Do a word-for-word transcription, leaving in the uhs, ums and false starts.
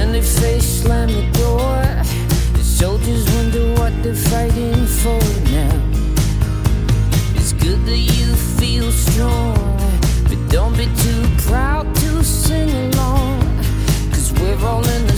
friendly face slam the door. The soldiers wonder what they're fighting for now. It's good that you feel strong, but don't be too proud to sing along, 'cause we're all in the